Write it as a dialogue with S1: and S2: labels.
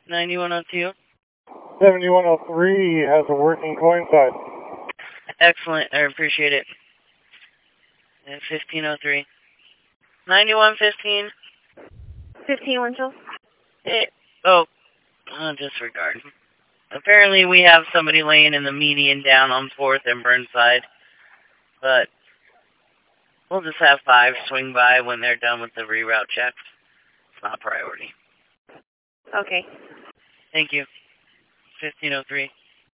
S1: 9102.
S2: 7103 has a working coincide.
S1: Excellent. I appreciate it. And 1503. 9115.
S3: 15 Winchell.
S1: Disregard. Apparently we have somebody laying in the median down on 4th and Burnside. But we'll just have 5 swing by when they're done with the reroute checks. It's not a priority.
S3: Okay.
S1: Thank you. 1503.